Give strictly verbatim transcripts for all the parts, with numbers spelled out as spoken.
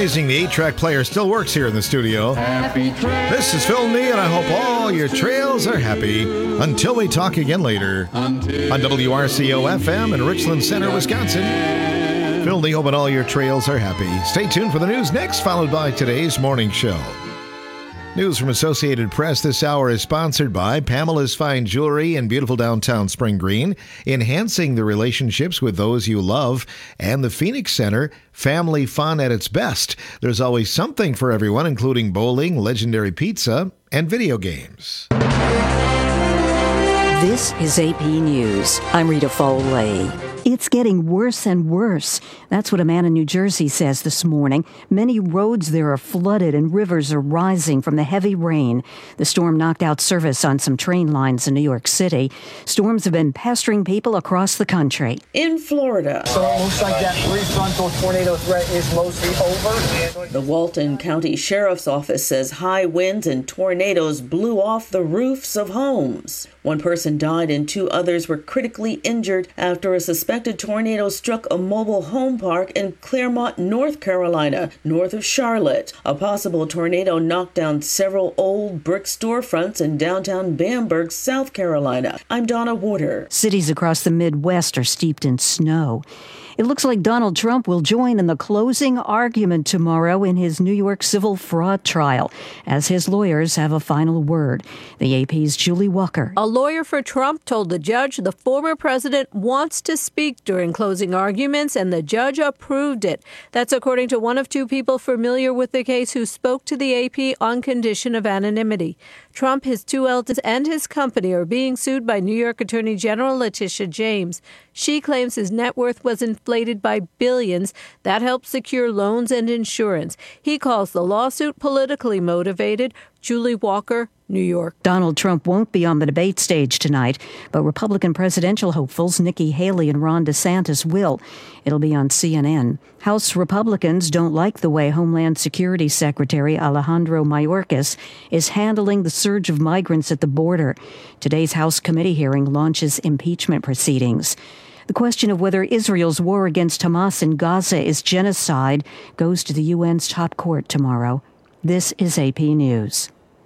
amazing the eight-track player still works here in the studio. Happy trail. This is Phil Nee, and I hope all your trails are happy. Until we talk again later Until on W R C O F M in Richland Center, Wisconsin. Phil Nee, hoping all your trails are happy. Stay tuned for the news next, followed by today's morning show. News from Associated Press this hour is sponsored by Pamela's Fine Jewelry in beautiful downtown Spring Green, enhancing the relationships with those you love, and the Phoenix Center, family fun at its best. There's always something for everyone, including bowling, legendary pizza, and video games. This is A P News. I'm Rita Foley. It's getting worse and worse. That's what a man in New Jersey says this morning. Many roads there are flooded and rivers are rising from the heavy rain. The storm knocked out service on some train lines in New York City. Storms have been pestering people across the country. In Florida, so it looks like that prefrontal tornado threat is mostly over. The Walton County Sheriff's Office says high winds and tornadoes blew off the roofs of homes. One person died and two others were critically injured after a suspected tornado struck a mobile home park in Claremont, North Carolina, north of Charlotte. A possible tornado knocked down several old brick storefronts in downtown Bamberg, South Carolina. I'm Donna Warder. Cities across the Midwest are steeped in snow. It looks like Donald Trump will join in the closing argument tomorrow in his New York civil fraud trial, as his lawyers have a final word. The A P's Julie Walker. A lawyer for Trump told the judge the former president wants to speak during closing arguments, and the judge approved it. That's according to one of two people familiar with the case who spoke to the A P on condition of anonymity. Trump, his two elders, and his company are being sued by New York Attorney General Letitia James. She claims his net worth was inflated by billions that helped secure loans and insurance. He calls the lawsuit politically motivated. Julie Walker, New York. Donald Trump won't be on the debate stage tonight, but Republican presidential hopefuls Nikki Haley and Ron DeSantis will. It'll be on C N N. House Republicans don't like the way Homeland Security Secretary Alejandro Mayorkas is handling the surge of migrants at the border. Today's House committee hearing launches impeachment proceedings. The question of whether Israel's war against Hamas in Gaza is genocide goes to the U N's top court tomorrow. This is A P News.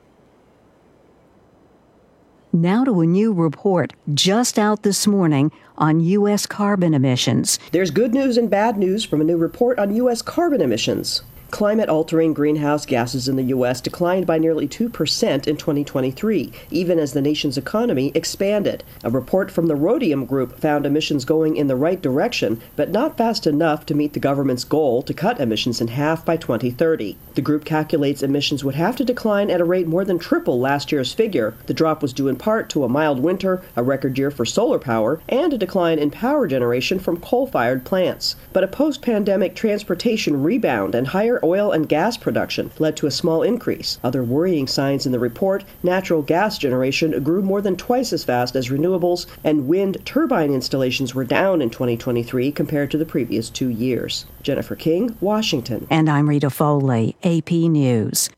Now to a new report just out this morning on U S carbon emissions. There's good news and bad news from a new report on U S carbon emissions. Climate-altering greenhouse gases in the U S declined by nearly two percent in twenty twenty-three, even as the nation's economy expanded. A report from the Rhodium Group found emissions going in the right direction, but not fast enough to meet the government's goal to cut emissions in half by twenty thirty. The group calculates emissions would have to decline at a rate more than triple last year's figure. The drop was due in part to a mild winter, a record year for solar power, and a decline in power generation from coal-fired plants. But a post-pandemic transportation rebound and higher oil and gas production led to a small increase. Other worrying signs in the report: natural gas generation grew more than twice as fast as renewables, and wind turbine installations were down in twenty twenty-three compared to the previous two years. Jennifer King, Washington. And I'm Rita Foley, A P News.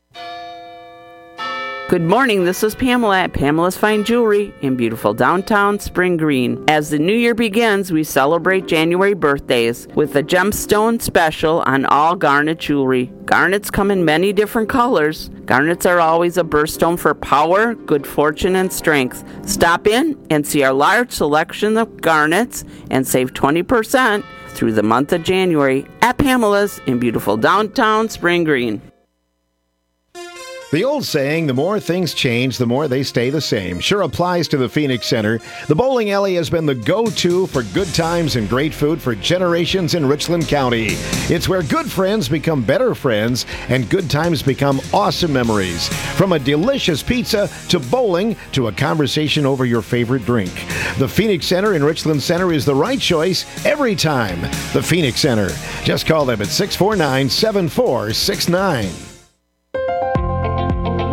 Good morning, this is Pamela at Pamela's Fine Jewelry in beautiful downtown Spring Green. As the new year begins, we celebrate January birthdays with a gemstone special on all garnet jewelry. Garnets come in many different colors. Garnets are always a birthstone for power, good fortune, and strength. Stop in and see our large selection of garnets and save twenty percent through the month of January at Pamela's in beautiful downtown Spring Green. The old saying, the more things change, the more they stay the same, sure applies to the Phoenix Center. The bowling alley has been the go-to for good times and great food for generations in Richland County. It's where good friends become better friends and good times become awesome memories. From a delicious pizza to bowling to a conversation over your favorite drink. The Phoenix Center in Richland Center is the right choice every time. The Phoenix Center. Just call them at six four nine, seven four six nine.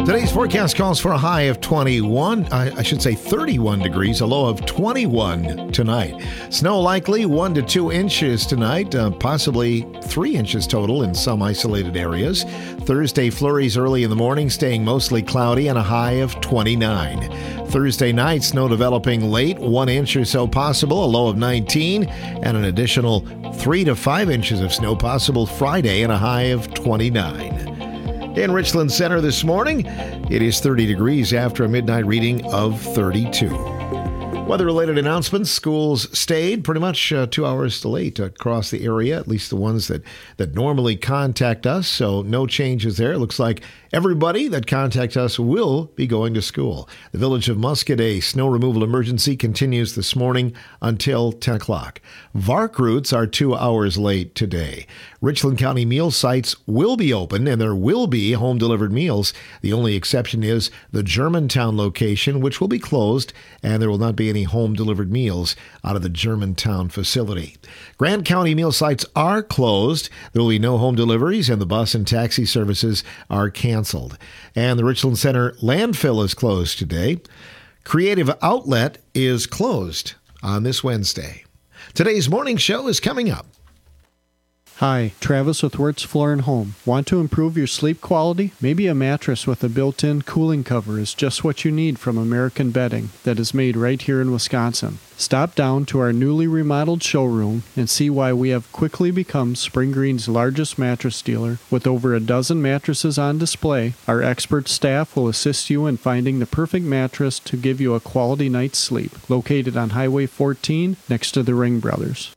Today's forecast calls for a high of twenty-one, I, I should say thirty-one degrees, a low of twenty-one tonight. Snow likely one to two inches tonight, uh, possibly three inches total in some isolated areas. Thursday flurries early in the morning, staying mostly cloudy and a high of twenty-nine. Thursday night, snow developing late, one inch or so possible, a low of nineteen, and an additional three to five inches of snow possible Friday and a high of twenty-nine. In Richland Center this morning, it is thirty degrees after a midnight reading of thirty-two. Weather-related announcements. Schools stayed pretty much uh, two hours late across the area, at least the ones that, that normally contact us, so no changes there. It looks like everybody that contacts us will be going to school. The Village of Muscadet snow removal emergency continues this morning until ten o'clock. Vark routes are two hours late today. Richland County meal sites will be open, and there will be home-delivered meals. The only exception is the Germantown location, which will be closed, and there will not be any home-delivered meals out of the Germantown facility. Grant County meal sites are closed. There will be no home deliveries, and the bus and taxi services are canceled. And the Richland Center landfill is closed today. Creative Outlet is closed on this Wednesday. Today's morning show is coming up. Hi, Travis with Wirtz Floor and Home. Want to improve your sleep quality? Maybe a mattress with a built-in cooling cover is just what you need from American Bedding that is made right here in Wisconsin. Stop down to our newly remodeled showroom and see why we have quickly become Spring Green's largest mattress dealer. With over a dozen mattresses on display, our expert staff will assist you in finding the perfect mattress to give you a quality night's sleep. Located on Highway fourteen next to the Ring Brothers.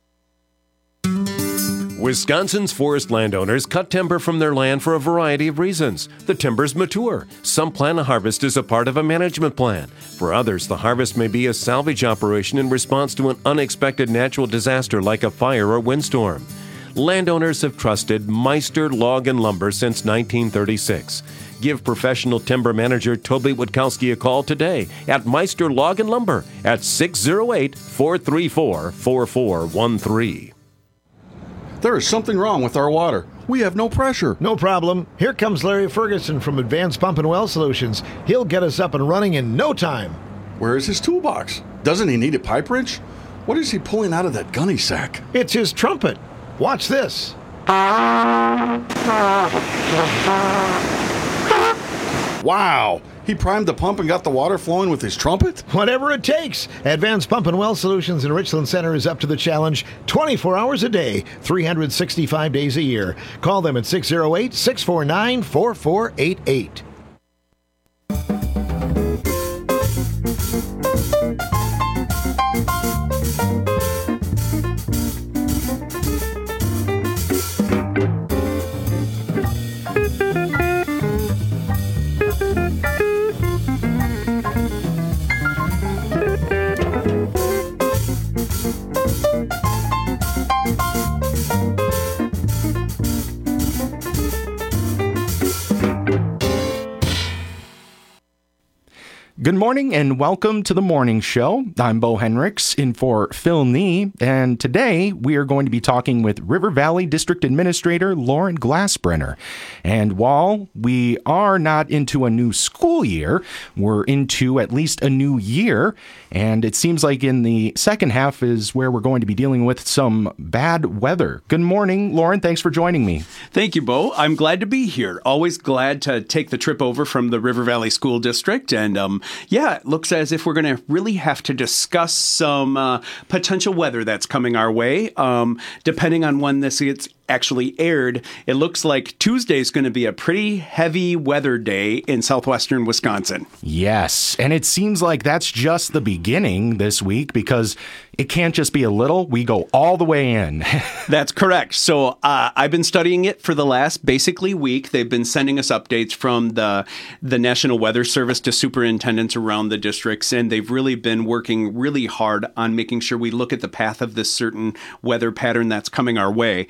Wisconsin's forest landowners cut timber from their land for a variety of reasons. The timber's mature. Some plan a harvest as a part of a management plan. For others, the harvest may be a salvage operation in response to an unexpected natural disaster like a fire or windstorm. Landowners have trusted Meister Log and Lumber since nineteen thirty-six. Give professional timber manager Toby Witkowski a call today at Meister Log and Lumber at six oh eight, four three four, four four one three. There is something wrong with our water. We have no pressure. No problem. Here comes Larry Ferguson from Advanced Pump and Well Solutions. He'll get us up and running in no time. Where is his toolbox? Doesn't he need a pipe wrench? What is he pulling out of that gunny sack? It's his trumpet. Watch this. Wow! He primed the pump and got the water flowing with his trumpet? Whatever it takes. Advanced Pump and Well Solutions in Richland Center is up to the challenge twenty-four hours a day, three hundred sixty-five days a year. Call them at six oh eight, six four nine, four four eight eight. Good morning and welcome to the morning show. I'm Bo Henricks in for Phil Nee, and today we are going to be talking with River Valley District Administrator Lauren Glassbrenner. And while we are not into a new school year, we're into at least a new year, and it seems like in the second half is where we're going to be dealing with some bad weather. Good morning, Lauren. Thanks for joining me. Thank you, Bo. I'm glad to be here. Always glad to take the trip over from the River Valley School District, and um, yeah, it looks as if we're going to really have to discuss some uh, potential weather that's coming our way. Um, depending on when this gets actually aired, it looks like Tuesday is going to be a pretty heavy weather day in southwestern Wisconsin. Yes, and it seems like that's just the beginning this week because it can't just be a little. We go all the way in. That's correct. So uh, I've been studying it for the last basically week. They've been sending us updates from the the National Weather Service to superintendents around the districts, and they've really been working really hard on making sure we look at the path of this certain weather pattern that's coming our way. It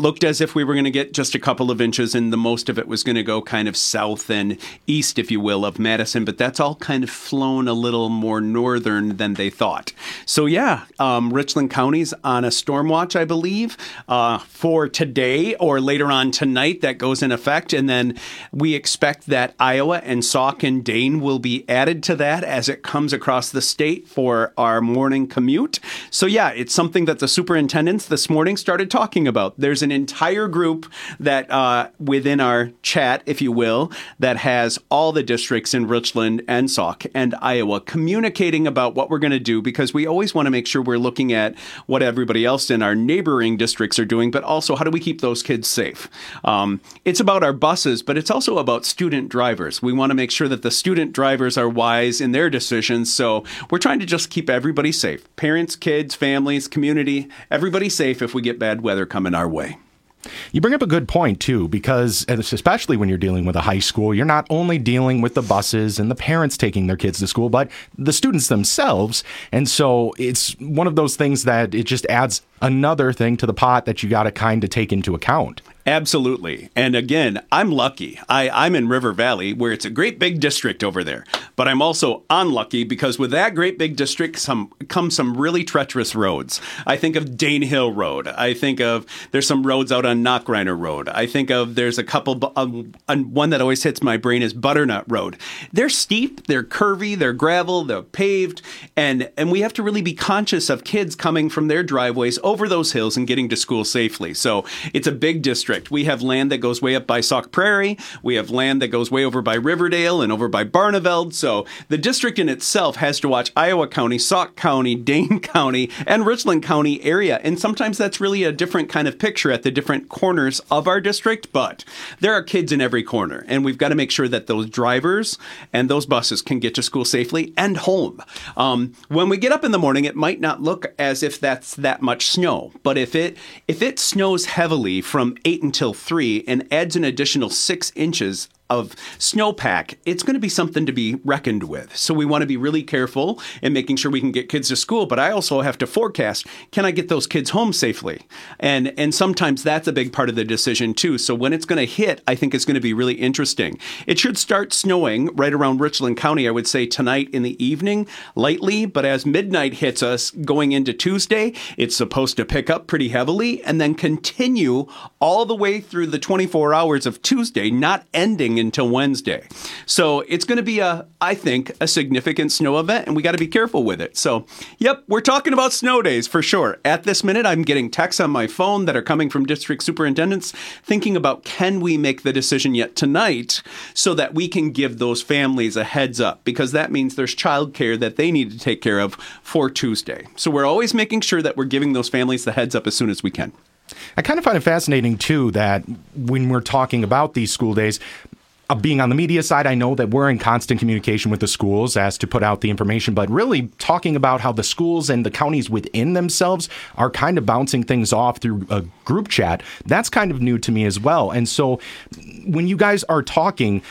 looked as if we were going to get just a couple of inches, and the most of it was going to go kind of south and east, if you will, of Madison. But that's all kind of flown a little more northern than they thought. So yeah, um, Richland County's on a storm watch, I believe, uh, for today or later on tonight. That goes in effect. And then we expect that Iowa and Sauk and Dane will be added to that as it comes across the state for our morning commute. So yeah, it's something that the superintendents this morning started talking about. There's an entire group that uh, within our chat, if you will, that has all the districts in Richland and Sauk and Iowa communicating about what we're going to do, because we always want to make sure we're looking at what everybody else in our neighboring districts are doing, but also how do we keep those kids safe? Um, it's about our buses, but it's also about student drivers. We want to make sure that the student drivers are wise in their decisions. So we're trying to just keep everybody safe. Parents, kids, families, community, everybody safe if we get bad weather coming our way. You bring up a good point, too, because especially when you're dealing with a high school, you're not only dealing with the buses and the parents taking their kids to school, but the students themselves. And so it's one of those things that it just adds another thing to the pot that you got to kind of take into account. Absolutely. And again, I'm lucky. I, I'm in River Valley, where it's a great big district over there. But I'm also unlucky because with that great big district some, comes some really treacherous roads. I think of Dane Hill Road. I think of there's some roads out on Knockreiner Road. I think of there's a couple, um, one that always hits my brain is Butternut Road. They're steep, they're curvy, they're gravel, they're paved. And, and we have to really be conscious of kids coming from their driveways over those hills and getting to school safely. So it's a big district. We have land that goes way up by Sauk Prairie. We have land that goes way over by Riverdale and over by Barneveld. So the district in itself has to watch Iowa County, Sauk County, Dane County, and Richland County area. And sometimes that's really a different kind of picture at the different corners of our district. But there are kids in every corner. And we've got to make sure that those drivers and those buses can get to school safely and home. Um, when we get up in the morning, it might not look as if that's that much snow. But if it if it snows heavily from eight until three and adds an additional six inches of snowpack, it's going to be something to be reckoned with. So we want to be really careful in making sure we can get kids to school. But I also have to forecast, can I get those kids home safely? And and sometimes that's a big part of the decision too. So when it's going to hit, I think it's going to be really interesting. It should start snowing right around Richland County, I would say tonight in the evening, lightly. But as midnight hits us going into Tuesday, it's supposed to pick up pretty heavily and then continue all the way through the twenty-four hours of Tuesday, not ending until Wednesday. So it's going to be a, I think, a significant snow event, and we got to be careful with it. So, yep, we're talking about snow days for sure. At this minute, I'm getting texts on my phone that are coming from district superintendents thinking about, can we make the decision yet tonight so that we can give those families a heads up, because that means there's childcare that they need to take care of for Tuesday. So we're always making sure that we're giving those families the heads up as soon as we can. I kind of find it fascinating, too, that when we're talking about these school days, Uh, being on the media side, I know that we're in constant communication with the schools as to put out the information, but really talking about how the schools and the counties within themselves are kind of bouncing things off through a group chat, that's kind of new to me as well. And so when you guys are talking,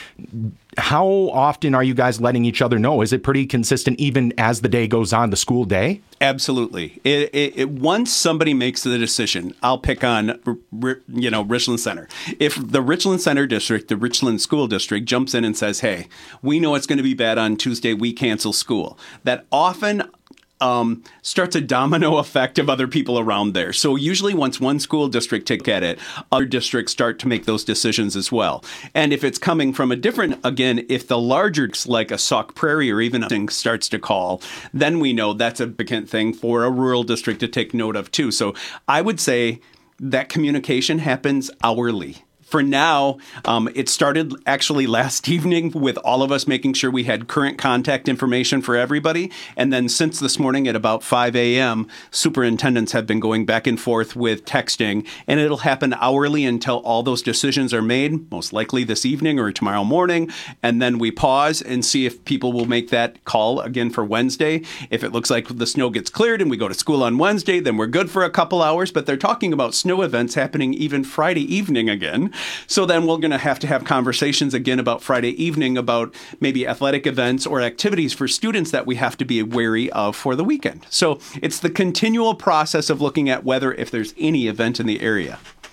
how often are you guys letting each other know? Is it pretty consistent even as the day goes on, the school day? Absolutely. It, it, it, once somebody makes the decision, I'll pick on, you know, Richland Center. If the Richland Center District, the Richland School District, jumps in and says, hey, we know it's going to be bad on Tuesday, we cancel school. That often Um, starts a domino effect of other people around there. So usually once one school district take at it, other districts start to make those decisions as well. And if it's coming from a different, again, if the larger, like a Sauk Prairie or even a thing starts to call, then we know that's a big thing for a rural district to take note of too. So I would say that communication happens hourly. For now, um, it started actually last evening with all of us making sure we had current contact information for everybody. And then since this morning at about five a.m., superintendents have been going back and forth with texting, and it'll happen hourly until all those decisions are made, most likely this evening or tomorrow morning. And then we pause and see if people will make that call again for Wednesday. If it looks like the snow gets cleared and we go to school on Wednesday, then we're good for a couple hours. But they're talking about snow events happening even Friday evening again. So then we're going to have to have conversations again about Friday evening about maybe athletic events or activities for students that we have to be wary of for the weekend. So it's the continual process of looking at weather if there's any event in the area.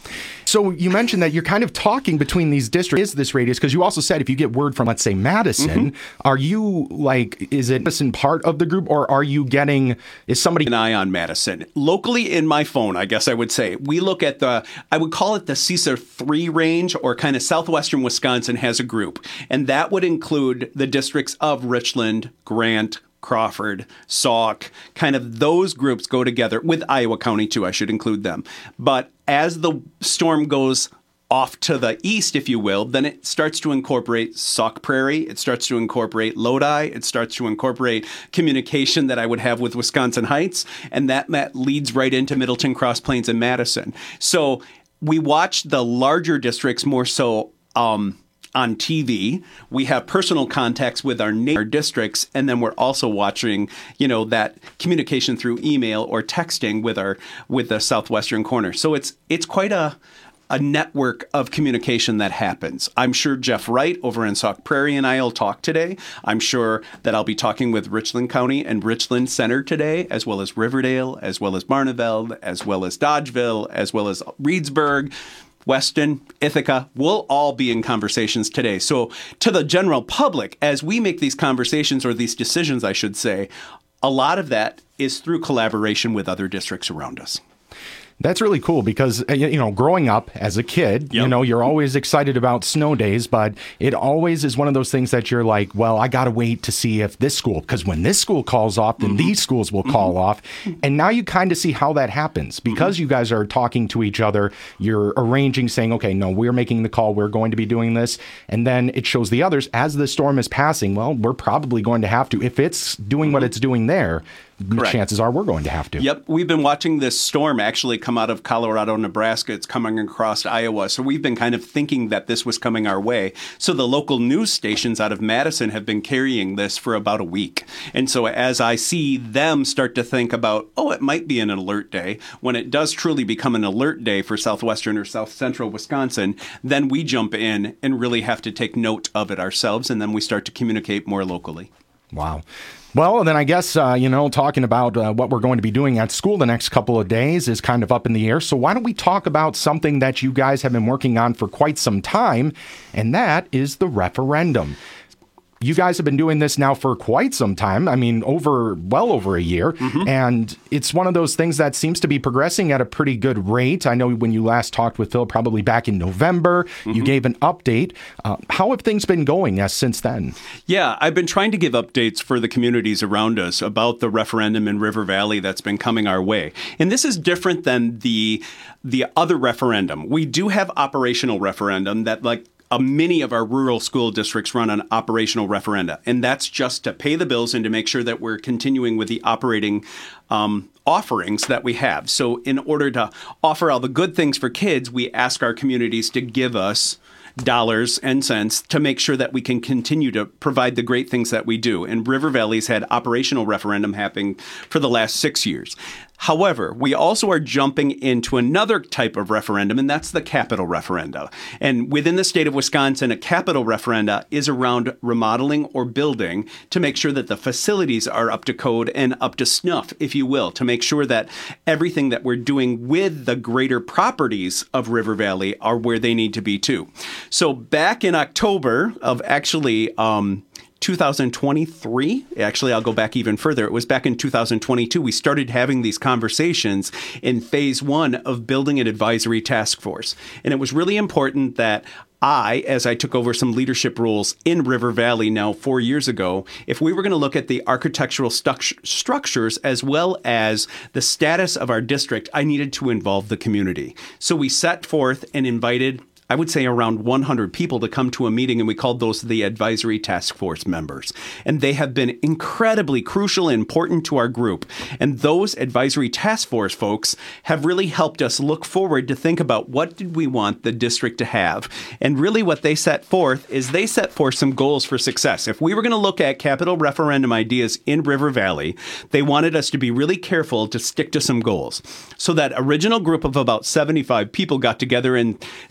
So you mentioned that you're kind of talking between these districts, is this radius, because you also said if you get word from, let's say, Madison, mm-hmm. are you like, is it Madison part of the group, or are you getting, is somebody... An eye on Madison. Locally in my phone, I guess I would say, we look at the, I would call it the C S E R three range, or kind of southwestern Wisconsin has a group. And that would include the districts of Richland, Grant, Crawford, Sauk, kind of those groups go together, with Iowa County too, I should include them. But as the storm goes off to the east, if you will, then it starts to incorporate Sauk Prairie, it starts to incorporate Lodi, it starts to incorporate communication that I would have with Wisconsin Heights, and that, that leads right into Middleton, Cross Plains, and Madison. So we watch the larger districts more so um, on T V. We have personal contacts with our neighbor districts, and then we're also watching, you know, that communication through email or texting with our with the southwestern corner. So it's it's quite a a network of communication that happens. I'm sure Jeff Wright over in Sauk Prairie and I will talk today. I'm sure that I'll be talking with Richland County and Richland Center today, as well as Riverdale, as well as Barneveld, as well as Dodgeville, as well as Reedsburg, Weston, Ithaca. We'll all be in conversations today. So to the general public, as we make these conversations, or these decisions, I should say, a lot of that is through collaboration with other districts around us. That's really cool because, you know, growing up as a kid, yep. you know, you're always excited about snow days, but it always is one of those things that you're like, well, I got to wait to see if this school, because when this school calls off, then mm-hmm. these schools will mm-hmm. call off. And now you kind of see how that happens because mm-hmm. you guys are talking to each other. You're arranging, saying, okay, no, we're making the call. We're going to be doing this. And then it shows the others as the storm is passing. Well, we're probably going to have to, if it's doing mm-hmm. what it's doing there, Correct. Chances are we're going to have to. Yep. We've been watching this storm actually come out of Colorado, Nebraska. It's coming across Iowa. So we've been kind of thinking that this was coming our way. So the local news stations out of Madison have been carrying this for about a week. And so as I see them start to think about, oh, it might be an alert day, when it does truly become an alert day for southwestern or south central Wisconsin, then we jump in and really have to take note of it ourselves. And then we start to communicate more locally. Wow. Well, then I guess, uh, you know, talking about uh, what we're going to be doing at school the next couple of days is kind of up in the air. So why don't we talk about something that you guys have been working on for quite some time, and that is the referendum. You guys have been doing this now for quite some time. I mean, over, well over a year. Mm-hmm. And it's one of those things that seems to be progressing at a pretty good rate. I know when you last talked with Phil, probably back in November, mm-hmm. you gave an update. Uh, how have things been going uh, since then? Yeah, I've been trying to give updates for the communities around us about the referendum in River Valley that's been coming our way. And this is different than the the other referendum. We do have operational referendum that, like, Uh, many of our rural school districts run on operational referenda, and that's just to pay the bills and to make sure that we're continuing with the operating um, offerings that we have. So in order to offer all the good things for kids, we ask our communities to give us dollars and cents to make sure that we can continue to provide the great things that we do. And River Valley's had operational referendum happening for the last six years. However, we also are jumping into another type of referendum, and that's the capital referenda. And within the state of Wisconsin, a capital referenda is around remodeling or building to make sure that the facilities are up to code and up to snuff, if you will, to make sure that everything that we're doing with the greater properties of River Valley are where they need to be too. So back in October of actually um, two thousand twenty-three, actually I'll go back even further, it was back in two thousand twenty-two, we started having these conversations in phase one of building an advisory task force. And it was really important that I, as I took over some leadership roles in River Valley now four years ago, if we were going to look at the architectural stu- structures as well as the status of our district, I needed to involve the community. So we set forth and invited, I would say, around one hundred people to come to a meeting, and we called those the advisory task force members. And they have been incredibly crucial and important to our group. And those advisory task force folks have really helped us look forward to think about what did we want the district to have. And really what they set forth is they set forth some goals for success. If we were going to look at capital referendum ideas in River Valley, they wanted us to be really careful to stick to some goals. So that original group of about seventy-five people got together and set forth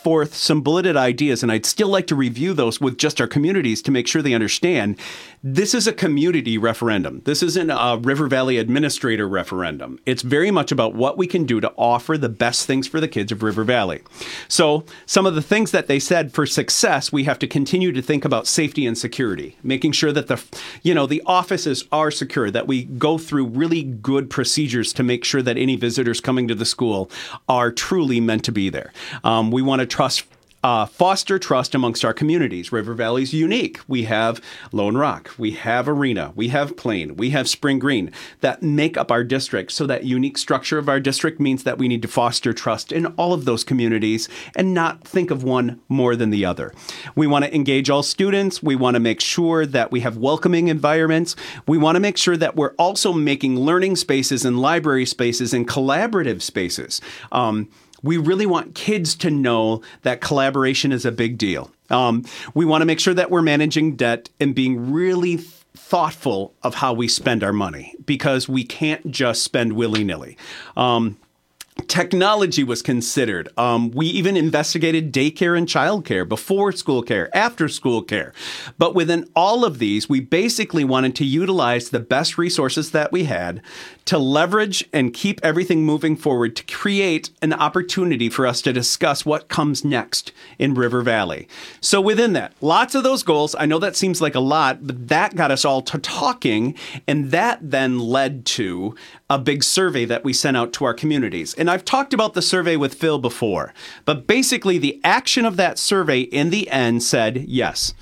forth some bulleted ideas, and I'd still like to review those with just our communities to make sure they understand this is a community referendum. This isn't a River Valley administrator referendum. It's very much about what we can do to offer the best things for the kids of River Valley. So some of the things that they said for success, we have to continue to think about safety and security, making sure that the, you know, the offices are secure, that we go through really good procedures to make sure that any visitors coming to the school are truly meant to be there. Um, we want to trust Uh, foster trust amongst our communities. River Valley's unique. We have Lone Rock, we have Arena, we have Plain, we have Spring Green that make up our district. So that unique structure of our district means that we need to foster trust in all of those communities and not think of one more than the other. We want to engage all students. We want to make sure that we have welcoming environments. We want to make sure that we're also making learning spaces and library spaces and collaborative spaces. Um, We really want kids to know that collaboration is a big deal. Um, we want to make sure that we're managing debt and being really thoughtful of how we spend our money, because we can't just spend willy-nilly. Um, Technology was considered. Um, we even investigated daycare and childcare, before school care, after school care. But within all of these, we basically wanted to utilize the best resources that we had to leverage and keep everything moving forward to create an opportunity for us to discuss what comes next in River Valley. So within that, lots of those goals. I know that seems like a lot, but that got us all to talking, and that then led to a big survey that we sent out to our communities. And I've talked about the survey with Phil before, but basically the action of that survey in the end said, yes,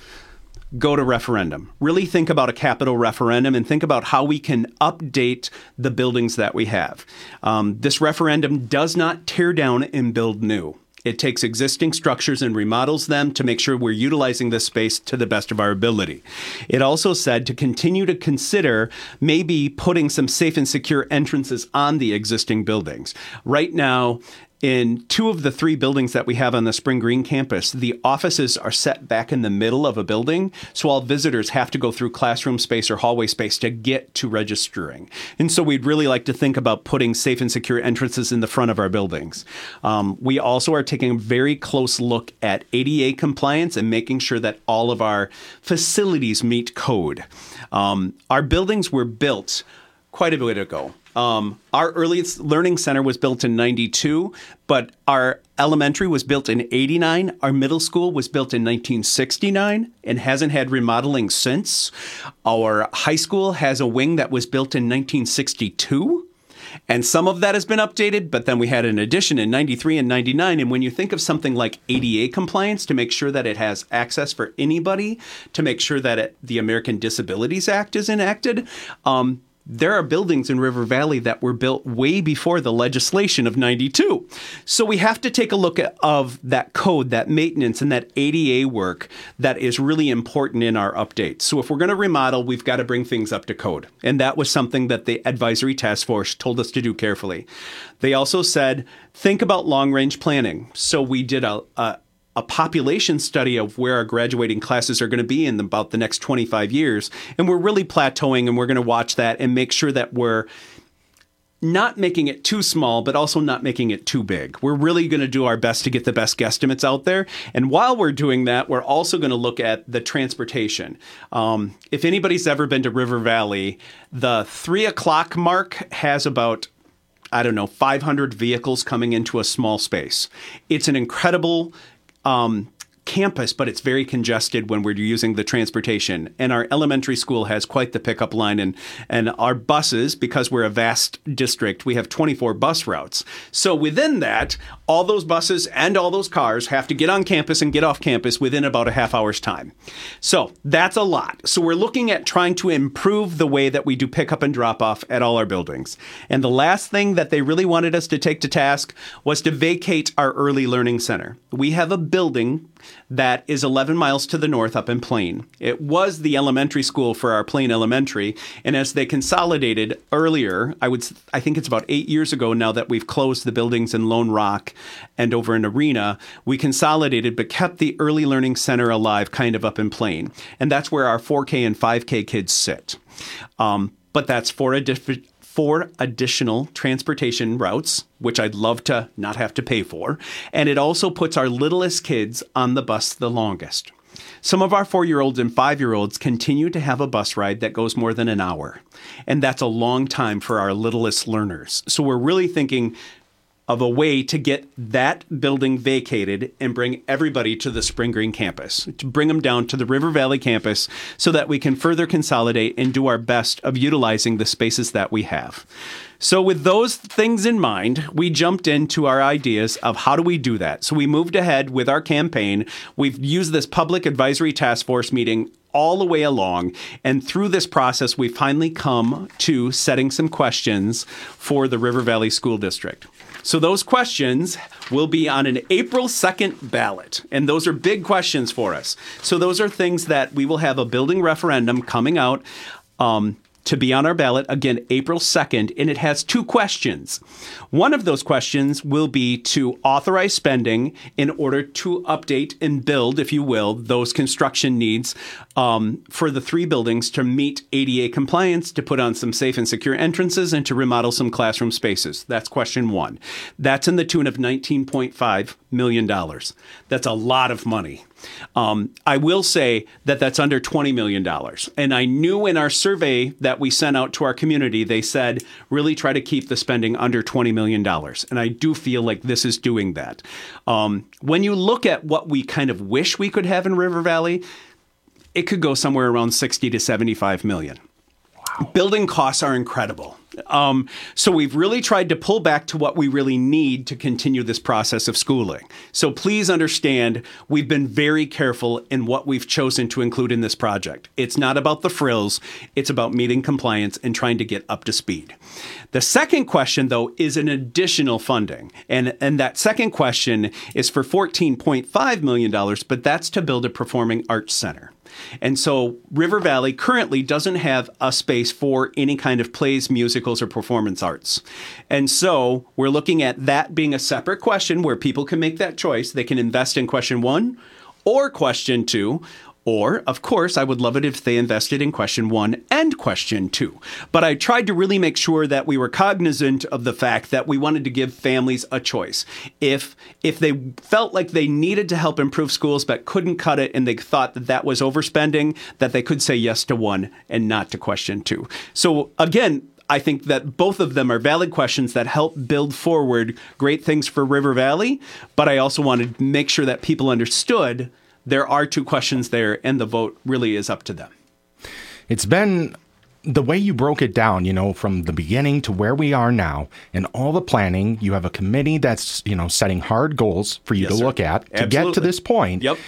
go to referendum. Really think about a capital referendum and think about how we can update the buildings that we have. Um, this referendum does not tear down and build new. It takes existing structures and remodels them to make sure we're utilizing this space to the best of our ability. It also said to continue to consider maybe putting some safe and secure entrances on the existing buildings. Right now, in two of the three buildings that we have on the Spring Green campus, the offices are set back in the middle of a building, so all visitors have to go through classroom space or hallway space to get to registering. And so we'd really like to think about putting safe and secure entrances in the front of our buildings. Um, we also are taking a very close look at A D A compliance and making sure that all of our facilities meet code. Um, our buildings were built quite a bit ago. Um, our earliest learning center was built in ninety-two, but our elementary was built in eighty-nine. Our middle school was built in nineteen sixty-nine and hasn't had remodeling since. Our high school has a wing that was built in nineteen sixty-two. And some of that has been updated, but then we had an addition in ninety-three and ninety-nine. And when you think of something like A D A compliance, to make sure that it has access for anybody, to make sure that it, the American Disabilities Act is enacted, um, there are buildings in River Valley that were built way before the legislation of ninety-two. So we have to take a look at of that code, that maintenance, and that A D A work that is really important in our updates. So if we're going to remodel, we've got to bring things up to code. And that was something that the advisory task force told us to do carefully. They also said, think about long-range planning. So we did a, a a population study of where our graduating classes are going to be in about the next twenty-five years. And we're really plateauing, and we're going to watch that and make sure that we're not making it too small, but also not making it too big. We're really going to do our best to get the best guesstimates out there. And while we're doing that, we're also going to look at the transportation. Um, if anybody's ever been to River Valley, the three o'clock mark has about, I don't know, five hundred vehicles coming into a small space. It's an incredible Um, campus, but it's very congested when we're using the transportation. And our elementary school has quite the pickup line, and and our buses, because we're a vast district, we have twenty-four bus routes. So within that, all those buses and all those cars have to get on campus and get off campus within about a half hour's time. So that's a lot. So we're looking at trying to improve the way that we do pickup and drop off at all our buildings. And the last thing that they really wanted us to take to task was to vacate our early learning center. We have a building that is eleven miles to the north up in Plain. It was the elementary school for our Plain Elementary, and as they consolidated earlier, I would I think it's about eight years ago now that we've closed the buildings in Lone Rock and over in Arena, we consolidated but kept the early learning center alive kind of up in Plain. And that's where our four K and five K kids sit. Um, but that's for a different four additional transportation routes, which I'd love to not have to pay for. And it also puts our littlest kids on the bus the longest. Some of our four-year-olds and five-year-olds continue to have a bus ride that goes more than an hour. And that's a long time for our littlest learners. So we're really thinking of a way to get that building vacated and bring everybody to the Spring Green campus, to bring them down to the River Valley campus so that we can further consolidate and do our best of utilizing the spaces that we have. So with those things in mind, we jumped into our ideas of how do we do that. So we moved ahead with our campaign. We've used this public advisory task force meeting all the way along. And through this process, we finally come to setting some questions for the River Valley School District. So those questions will be on an April second ballot. And those are big questions for us. So those are things that we will have a building referendum coming out um, to be on our ballot, again, April second, and it has two questions. One of those questions will be to authorize spending in order to update and build, if you will, those construction needs um, for the three buildings to meet A D A compliance, to put on some safe and secure entrances, and to remodel some classroom spaces. That's question one. That's in the tune of nineteen point five million dollars. That's a lot of money. Um, I will say that that's under twenty million dollars. And I knew in our survey that we sent out to our community, they said, really try to keep the spending under twenty million dollars. And I do feel like this is doing that. Um, when you look at what we kind of wish we could have in River Valley, it could go somewhere around sixty to seventy-five million. Wow. Building costs are incredible. Um, so we've really tried to pull back to what we really need to continue this process of schooling. So please understand, we've been very careful in what we've chosen to include in this project. It's not about the frills. It's about meeting compliance and trying to get up to speed. The second question, though, is an additional funding. And, and that second question is for fourteen point five million dollars, but that's to build a performing arts center. And so River Valley currently doesn't have a space for any kind of plays, musicals, or performance arts. And so we're looking at that being a separate question where people can make that choice. They can invest in question one or question two. Or, of course, I would love it if they invested in question one and question two. But I tried to really make sure that we were cognizant of the fact that we wanted to give families a choice. If if they felt like they needed to help improve schools but couldn't cut it and they thought that that was overspending, that they could say yes to one and not to question two. So, again, I think that both of them are valid questions that help build forward great things for River Valley. But I also wanted to make sure that people understood there are two questions there, and the vote really is up to them. It's been the way you broke it down, you know, from the beginning to where we are now, and all the planning. You have a committee that's, you know, setting hard goals for you yes, to sir. look at to Absolutely. get to this point. Yep.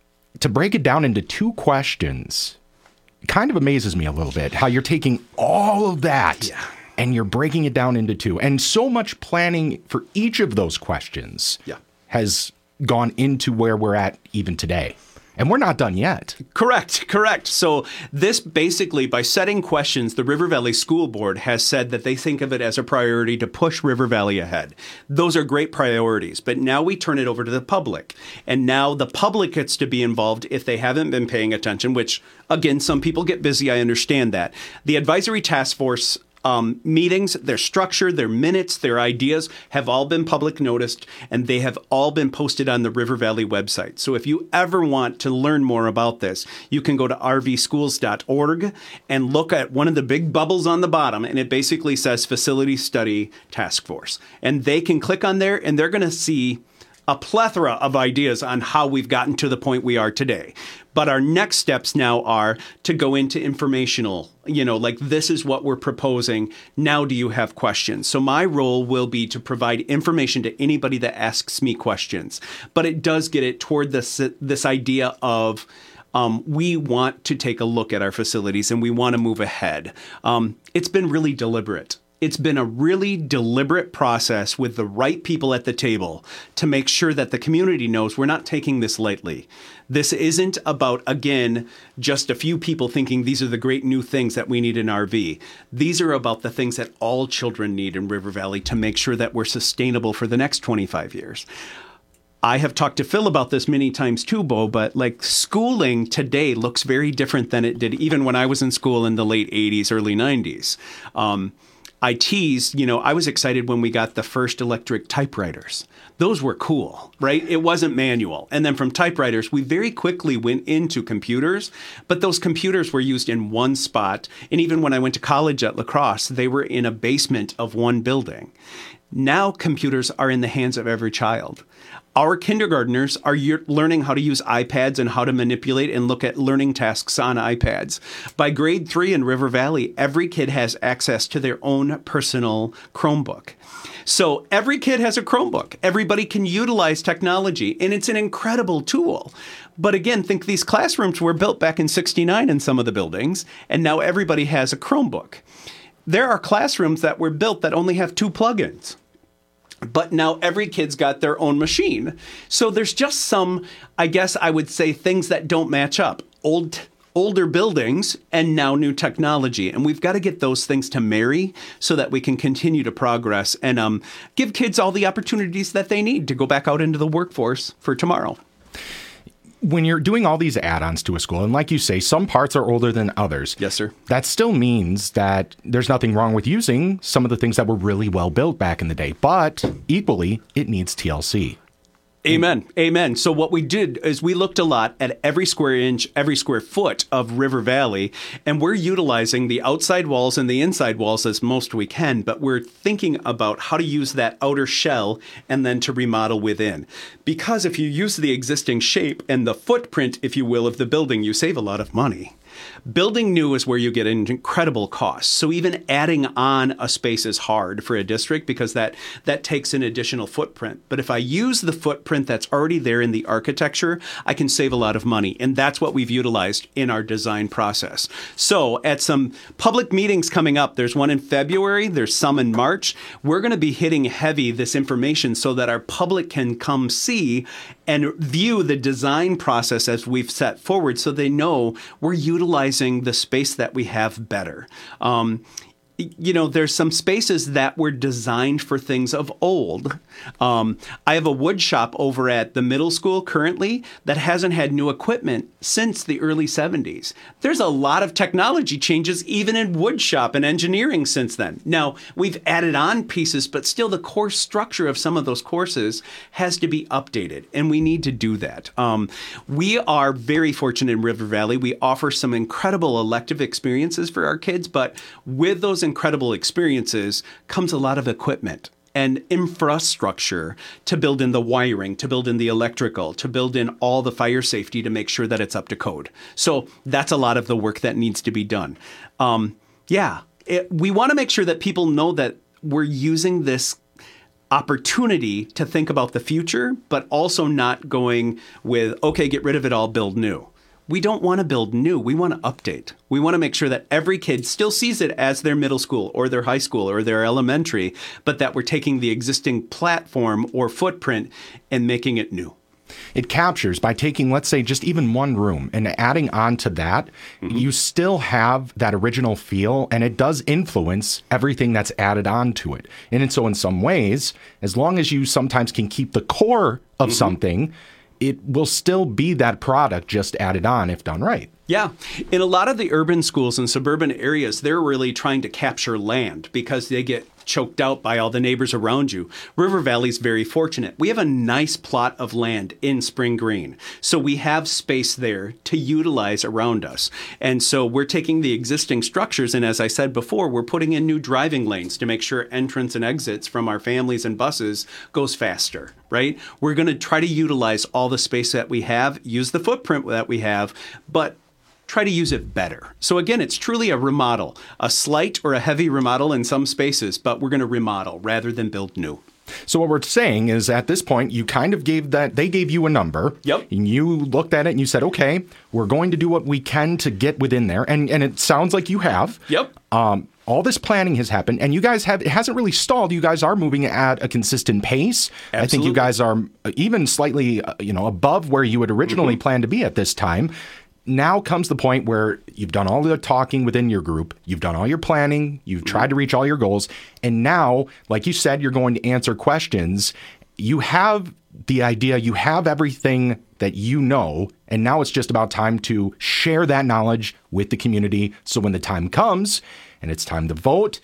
To break it down into two questions kind of amazes me a little bit, how you're taking all of that yeah. and you're breaking it down into two. And so much planning for each of those questions yeah. has gone into where we're at even today. And we're not done yet. Correct, correct. So this basically, by setting questions, the River Valley School Board has said that they think of it as a priority to push River Valley ahead. Those are great priorities, but now we turn it over to the public. And now the public gets to be involved if they haven't been paying attention, which, again, some people get busy. I understand that. The advisory task force Um, meetings, their structure, their minutes, their ideas have all been public noticed, and they have all been posted on the River Valley website. So if you ever want to learn more about this, you can go to r v schools dot org and look at one of the big bubbles on the bottom, and it basically says Facility Study Task Force. And they can click on there, and they're going to see a plethora of ideas on how we've gotten to the point we are today. But our next steps now are to go into informational, you know, like this is what we're proposing. Now do you have questions? So my role will be to provide information to anybody that asks me questions. But it does get it toward this, this idea of um, we want to take a look at our facilities and we want to move ahead. Um, it's been really deliberate. It's been a really deliberate process with the right people at the table to make sure that the community knows we're not taking this lightly. This isn't about, again, just a few people thinking these are the great new things that we need in R V. These are about the things that all children need in River Valley to make sure that we're sustainable for the next twenty-five years. I have talked to Phil about this many times too, Bo, but like schooling today looks very different than it did even when I was in school in the late eighties, early nineties. Um, I teased, you know, I was excited when we got the first electric typewriters. Those were cool, right? It wasn't manual. And then from typewriters, we very quickly went into computers, but those computers were used in one spot. And even when I went to college at La Crosse, they were in a basement of one building. Now computers are in the hands of every child. Our kindergartners are learning how to use iPads and how to manipulate and look at learning tasks on iPads. By grade three in River Valley, every kid has access to their own personal Chromebook. So every kid has a Chromebook. Everybody can utilize technology, and it's an incredible tool. But again, think these classrooms were built back in sixty-nine in some of the buildings, and now everybody has a Chromebook. There are classrooms that were built that only have two plugins. But now every kid's got their own machine. So there's just some, I guess I would say, things that don't match up. Old, older buildings and now new technology. And we've got to get those things to marry so that we can continue to progress and um, give kids all the opportunities that they need to go back out into the workforce for tomorrow. When you're doing all these add-ons to a school, and like you say, some parts are older than others. Yes, sir. That still means that there's nothing wrong with using some of the things that were really well built back in the day. But equally, it needs T L C. Amen. Amen. So what we did is we looked a lot at every square inch, every square foot of River Valley, and we're utilizing the outside walls and the inside walls as most we can, but we're thinking about how to use that outer shell and then to remodel within. Because if you use the existing shape and the footprint, if you will, of the building, you save a lot of money. Building new is where you get an incredible cost. So even adding on a space is hard for a district because that, that takes an additional footprint. But if I use the footprint that's already there in the architecture, I can save a lot of money. And that's what we've utilized in our design process. So at some public meetings coming up, there's one in February, there's some in March, we're going to be hitting heavy this information so that our public can come see and view the design process as we've set forward so they know we're utilizing the space that we have better. Um, you know, there's some spaces that were designed for things of old. Um, I have a wood shop over at the middle school currently that hasn't had new equipment since the early seventies. There's a lot of technology changes even in wood shop and engineering since then. Now, we've added on pieces, but still the core structure of some of those courses has to be updated, and we need to do that. Um, we are very fortunate in River Valley. We offer some incredible elective experiences for our kids, but with those incredible experiences comes a lot of equipment and infrastructure to build in the wiring, to build in the electrical, to build in all the fire safety to make sure that it's up to code. So that's a lot of the work that needs to be done. Um, yeah, it, we want to make sure that people know that we're using this opportunity to think about the future, but also not going with, okay, get rid of it all, build new. We don't want to build new. We want to update. We want to make sure that every kid still sees it as their middle school or their high school or their elementary, but that we're taking the existing platform or footprint and making it new. It captures by taking, let's say, just even one room and adding on to that, mm-hmm. you still have that original feel, and it does influence everything that's added on to it. And so in some ways, as long as you sometimes can keep the core of mm-hmm. something, it will still be that product just added on if done right. Yeah. In a lot of the urban schools and suburban areas, they're really trying to capture land because they get choked out by all the neighbors around you. River Valley's very fortunate. We have a nice plot of land in Spring Green. So we have space there to utilize around us. And so we're taking the existing structures, and as I said before, we're putting in new driving lanes to make sure entrance and exits from our families and buses goes faster, right? We're going to try to utilize all the space that we have, use the footprint that we have, but try to use it better. So again, it's truly a remodel, a slight or a heavy remodel in some spaces, but we're going to remodel rather than build new. So what we're saying is at this point, you kind of gave that, they gave you a number. Yep. And you looked at it and you said, okay, we're going to do what we can to get within there. And and it sounds like you have. Yep. Um, all this planning has happened, and you guys have, it hasn't really stalled. You guys are moving at a consistent pace. Absolutely. I think you guys are even slightly, uh, you know, above where you had originally mm-hmm. planned to be at this time. Now comes the point where you've done all the talking within your group, you've done all your planning, you've tried to reach all your goals, and now, like you said, you're going to answer questions. You have the idea, you have everything that you know, and now it's just about time to share that knowledge with the community. So when the time comes and it's time to vote,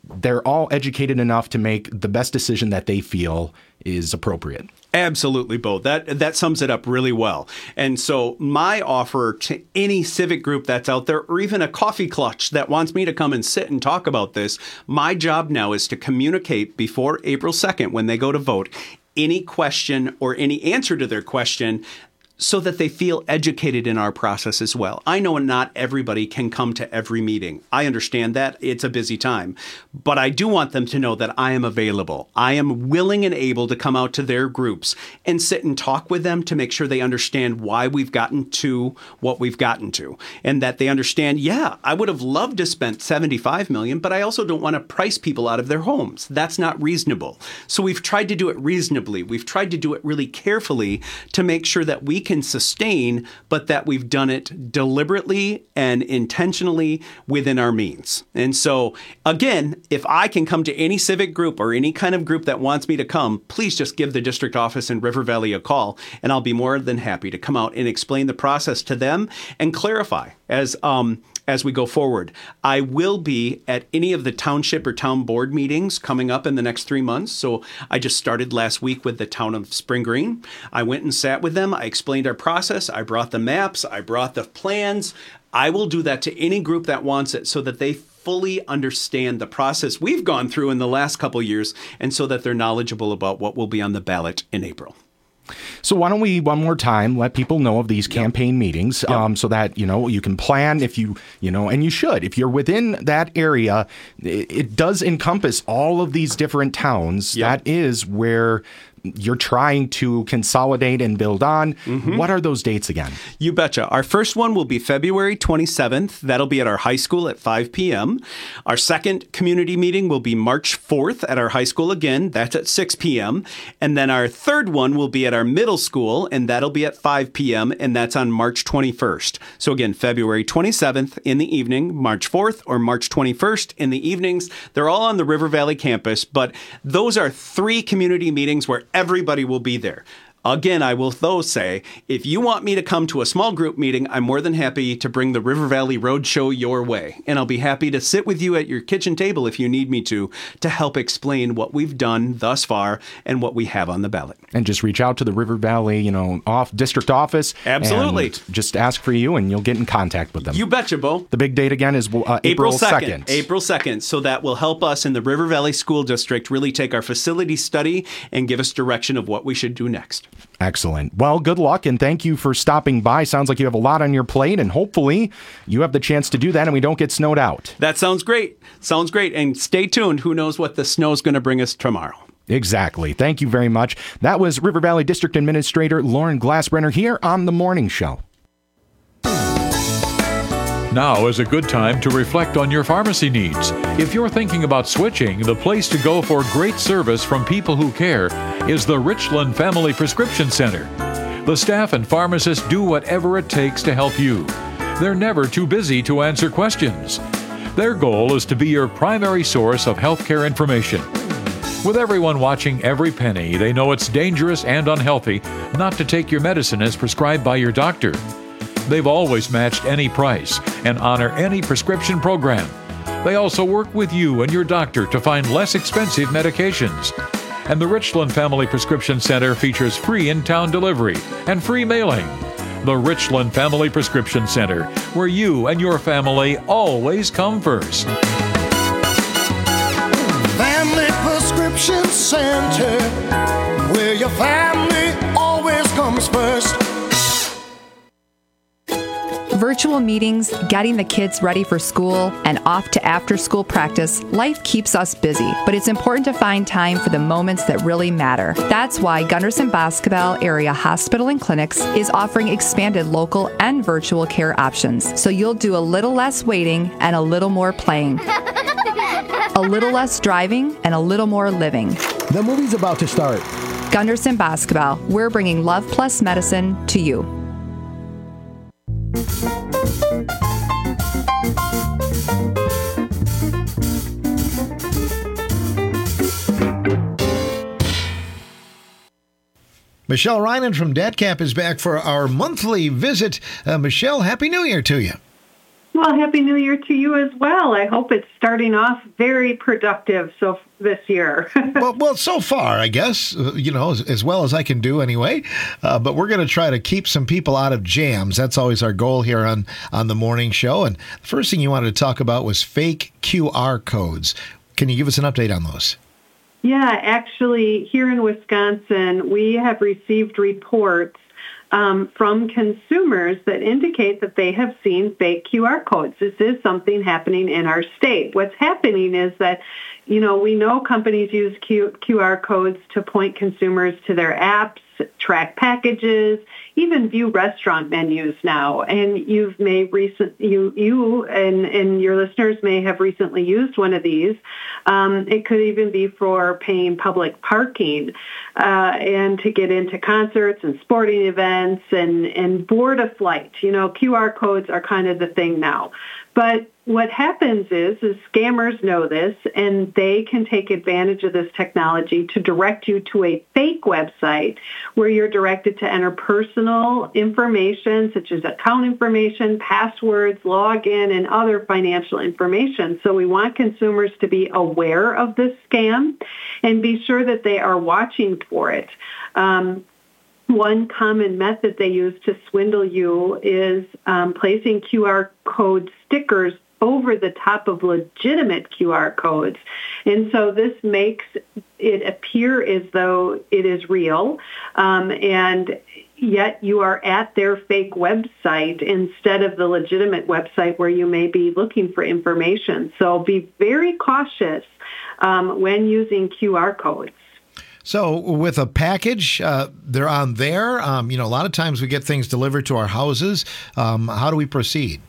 they're all educated enough to make the best decision that they feel is appropriate. Absolutely, Bo. That that sums it up really well. And so my offer to any civic group that's out there, or even a coffee clutch that wants me to come and sit and talk about this, my job now is to communicate before April second when they go to vote any question or any answer to their question, so that they feel educated in our process as well. I know not everybody can come to every meeting. I understand that. It's a busy time. But I do want them to know that I am available. I am willing and able to come out to their groups and sit and talk with them to make sure they understand why we've gotten to what we've gotten to. And that they understand, yeah, I would have loved to spend seventy-five million dollars, but I also don't want to price people out of their homes. That's not reasonable. So we've tried to do it reasonably. We've tried to do it really carefully to make sure that we can sustain, but that we've done it deliberately and intentionally within our means. And so, again, if I can come to any civic group or any kind of group that wants me to come, please just give the district office in River Valley a call, and I'll be more than happy to come out and explain the process to them and clarify as um, as we go forward. I will be at any of the township or town board meetings coming up in the next three months. So I just started last week with the town of Spring Green. I went and sat with them. I explained our process. I brought the maps. I brought the plans. I will do that to any group that wants it so that they fully understand the process we've gone through in the last couple of years, and so that they're knowledgeable about what will be on the ballot in April. So why don't we one more time let people know of these campaign yep. meetings yep. um, so that, you know, you can plan if you, you know, and you should. If you're within that area, it, it does encompass all of these different towns. Yep. That is where you're trying to consolidate and build on. Mm-hmm. What are those dates again? You betcha. Our first one will be February twenty-seventh. That'll be at our high school at five p.m. Our second community meeting will be March fourth at our high school again. That's at six p.m. And then our third one will be at our middle school, and that'll be at five p.m., and that's on March twenty-first. So again, February twenty-seventh in the evening, March fourth or March twenty-first in the evenings. They're all on the River Valley campus, but those are three community meetings where everybody will be there. Again, I will though say, if you want me to come to a small group meeting, I'm more than happy to bring the River Valley Roadshow your way. And I'll be happy to sit with you at your kitchen table if you need me to, to help explain what we've done thus far and what we have on the ballot. And just reach out to the River Valley, you know, off district office. Absolutely. And just ask for you and you'll get in contact with them. You betcha, Bo. The big date again is uh, April second. April second. So that will help us in the River Valley School District really take our facility study and give us direction of what we should do next. Excellent. Well, good luck and thank you for stopping by. Sounds like you have a lot on your plate and hopefully you have the chance to do that and we don't get snowed out. That sounds great. Sounds great. And stay tuned. Who knows what the snow is going to bring us tomorrow. Exactly. Thank you very much. That was River Valley District Administrator Lauren Glassbrenner here on The Morning Show. Now is a good time to reflect on your pharmacy needs. If you're thinking about switching, the place to go for great service from people who care is the Richland Family Prescription Center. The staff and pharmacists do whatever it takes to help you. They're never too busy to answer questions. Their goal is to be your primary source of healthcare information. With everyone watching every penny, they know it's dangerous and unhealthy not to take your medicine as prescribed by your doctor. They've always matched any price and honor any prescription program. They also work with you and your doctor to find less expensive medications. And the Richland Family Prescription Center features free in-town delivery and free mailing. The Richland Family Prescription Center, where you and your family always come first. Family Prescription Center, where your family always comes first. Virtual meetings, getting the kids ready for school, and off to after-school practice, life keeps us busy, but it's important to find time for the moments that really matter. That's why Gunderson Boscobel Area Hospital and Clinics is offering expanded local and virtual care options, so you'll do a little less waiting and a little more playing. A little less driving and a little more living. The movie's about to start. Gunderson Boscobel, we're bringing Love Plus Medicine to you. Michelle Reinen from DATCAP is back for our monthly visit. Uh, Michelle, Happy New Year to you. Well, Happy New Year to you as well. I hope it's starting off very productive so this year. well, well, so far, I guess, uh, you know, as, as well as I can do anyway. Uh, but we're going to try to keep some people out of jams. That's always our goal here on, on the morning show. And the first thing you wanted to talk about was fake Q R codes. Can you give us an update on those? Yeah, actually, here in Wisconsin, we have received reports Um, from consumers that indicate that they have seen fake Q R codes. This is something happening in our state. What's happening is that, you know, we know companies use Q- QR codes to point consumers to their apps, track packages, even view restaurant menus now. And you've may recent you you and, and your listeners may have recently used one of these. Um, it could even be for paying public parking uh, and to get into concerts and sporting events and, and board a flight. You know, Q R codes are kind of the thing now. But what happens is, is scammers know this, and they can take advantage of this technology to direct you to a fake website where you're directed to enter personal information, such as account information, passwords, login, and other financial information. So we want consumers to be aware of this scam and be sure that they are watching for it. Um, One common method they use to swindle you is um, placing Q R code stickers over the top of legitimate Q R codes. And so this makes it appear as though it is real, um, and yet you are at their fake website instead of the legitimate website where you may be looking for information. So be very cautious um, when using Q R codes. So with a package, uh, they're on there. Um, you know, a lot of times we get things delivered to our houses. Um, how do we proceed?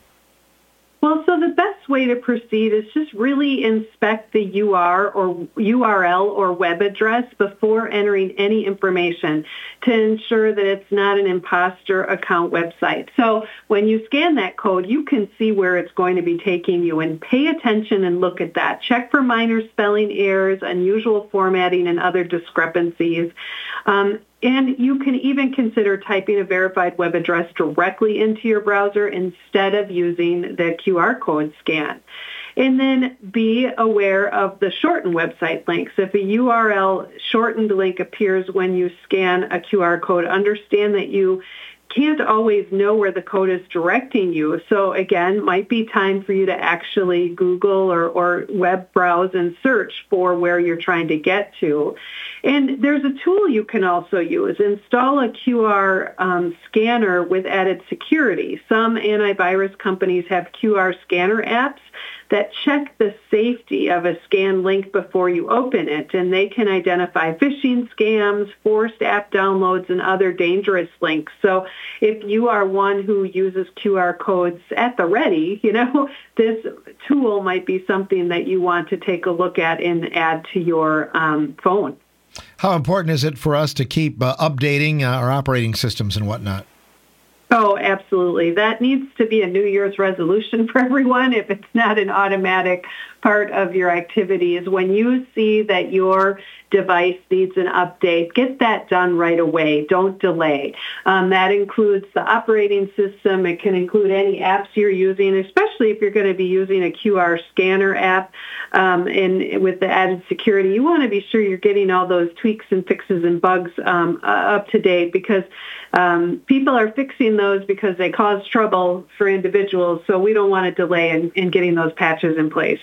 Well, so the best way to proceed is just really inspect the U R or U R L or web address before entering any information to ensure that it's not an imposter account website. So when you scan that code, you can see where it's going to be taking you, and pay attention and look at that. Check for minor spelling errors, unusual formatting, and other discrepancies. Um, And you can even consider typing a verified web address directly into your browser instead of using the Q R code scan. And then be aware of the shortened website links. If a U R L shortened link appears when you scan a Q R code, understand that you can't always know where the code is directing you. So again, might be time for you to actually Google or, or web browse and search for where you're trying to get to. And there's a tool you can also use. Install a Q R um, scanner with added security. Some antivirus companies have Q R scanner apps that check the safety of a scan link before you open it, and they can identify phishing scams, forced app downloads, and other dangerous links. So if you are one who uses Q R codes at the ready, you know, this tool might be something that you want to take a look at and add to your um, phone. How important is it for us to keep uh, updating uh, our operating systems and whatnot? Oh, absolutely. That needs to be a New Year's resolution for everyone if it's not an automatic part of your activities. When you see that your device needs an update, get that done right away. Don't delay. Um, that includes the operating system. It can include any apps you're using, especially if you're going to be using a Q R scanner app. Um, and with the added security, you want to be sure you're getting all those tweaks and fixes and bugs um, uh, up to date, because um, people are fixing those because they cause trouble for individuals. So we don't want to delay in, in getting those patches in place.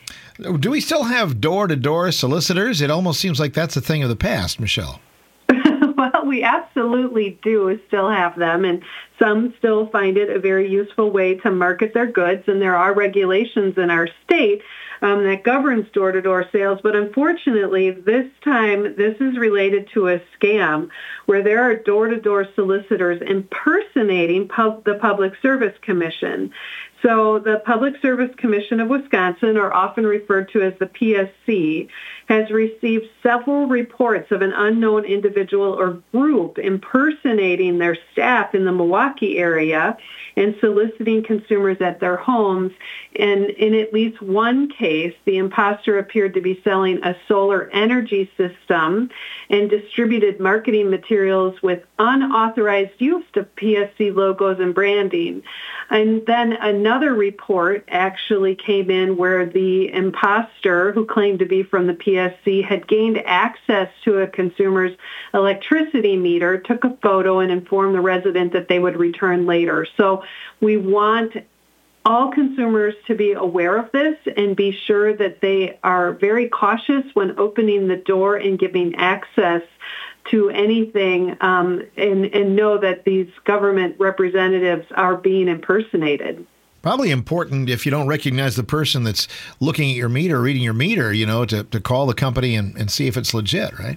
Do we still have door-to-door solicitors? It almost seems like that's a thing of the past, Michelle. Well, we absolutely do still have them, and some still find it a very useful way to market their goods, and there are regulations in our state um, that governs door-to-door sales, but unfortunately, this time, this is related to a scam where there are door-to-door solicitors impersonating pub- the Public Service Commission. So the Public Service Commission of Wisconsin, or often referred to as the P S C, has received several reports of an unknown individual or group impersonating their staff in the Milwaukee area and soliciting consumers at their homes. And in at least one case, the imposter appeared to be selling a solar energy system and distributed marketing materials with unauthorized use of P S C logos and branding. And then another another report actually came in where the imposter, who claimed to be from the P S C, had gained access to a consumer's electricity meter, took a photo, and informed the resident that they would return later. So we want all consumers to be aware of this and be sure that they are very cautious when opening the door and giving access to anything, um, and, and know that these government representatives are being impersonated. Probably important if you don't recognize the person that's looking at your meter, reading your meter, you know, to, to call the company and, and see if it's legit, right?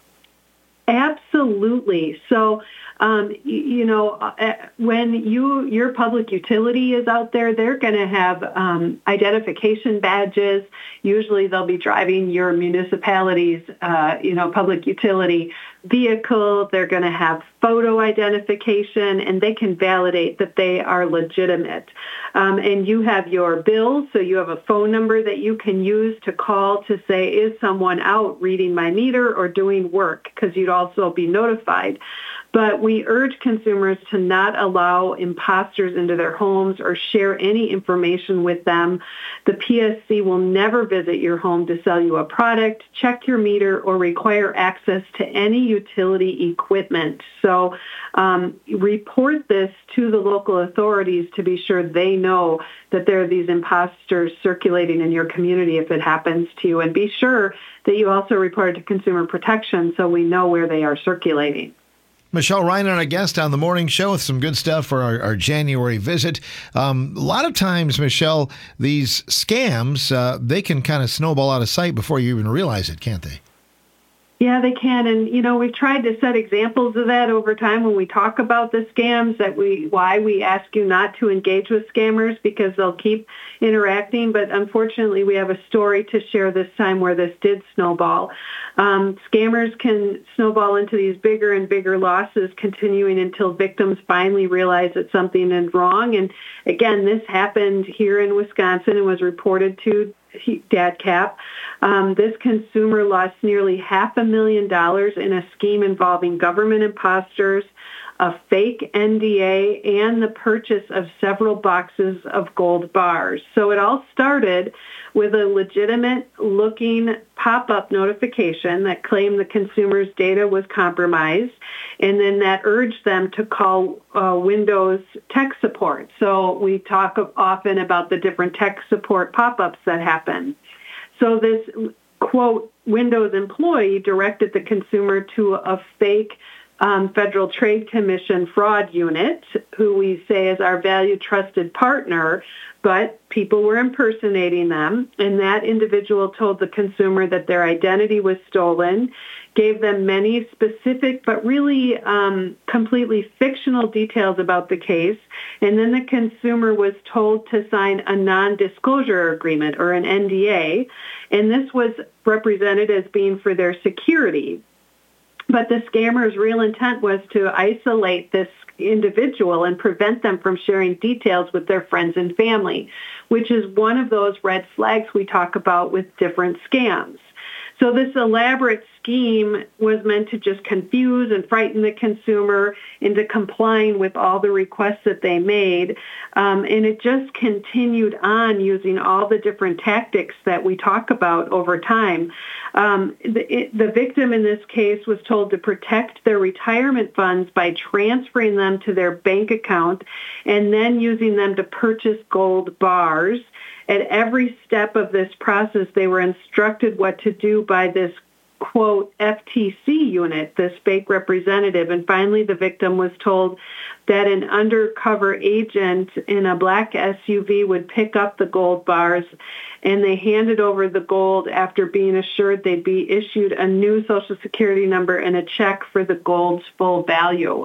Absolutely. So, um, you, you know, uh, when you your public utility is out there, they're going to have um, identification badges. Usually they'll be driving your municipality's, uh, you know, public utility vehicle. They're going to have photo identification, and they can validate that they are legitimate. Um, and you have your bill, so you have a phone number that you can use to call to say, is someone out reading my meter or doing work? Because you'd also be notified. But we urge consumers to not allow imposters into their homes or share any information with them. The P S C will never visit your home to sell you a product, check your meter, or require access to any utility equipment. So um, report this to the local authorities to be sure they know that there are these imposters circulating in your community if it happens to you. And be sure that you also report it to Consumer Protection so we know where they are circulating. Michelle Reiner, our guest on the morning show with some good stuff for our, our January visit. Um, a lot of times, Michelle, these scams, uh, they can kind of snowball out of sight before you even realize it, can't they? Yeah, they can. And, you know, we've tried to set examples of that over time when we talk about the scams, that we why we ask you not to engage with scammers, because they'll keep interacting. But unfortunately, we have a story to share this time where this did snowball. Um, scammers can snowball into these bigger and bigger losses, continuing until victims finally realize that something is wrong. And again, this happened here in Wisconsin and was reported to D A D C A P. Um, this consumer lost nearly half a million dollars in a scheme involving government imposters, a fake N D A, and the purchase of several boxes of gold bars. So it all started with a legitimate-looking pop-up notification that claimed the consumer's data was compromised, and then that urged them to call uh, Windows tech support. So we talk often about the different tech support pop-ups that happen. So this, quote, Windows employee directed the consumer to a fake Um, Federal Trade Commission fraud unit, who we say is our valued trusted partner, but people were impersonating them, and that individual told the consumer that their identity was stolen, gave them many specific but really um, completely fictional details about the case, and then the consumer was told to sign a non-disclosure agreement, or an N D A, and this was represented as being for their security. But the scammer's real intent was to isolate this individual and prevent them from sharing details with their friends and family, which is one of those red flags we talk about with different scams. So this elaborate scheme was meant to just confuse and frighten the consumer into complying with all the requests that they made. Um, and it just continued on using all the different tactics that we talk about over time. Um, the, it, the victim in this case was told to protect their retirement funds by transferring them to their bank account and then using them to purchase gold bars. At every step of this process, they were instructed what to do by this, quote, F T C unit, this fake representative. And finally, the victim was told that an undercover agent in a black S U V would pick up the gold bars, and they handed over the gold after being assured they'd be issued a new Social Security number and a check for the gold's full value.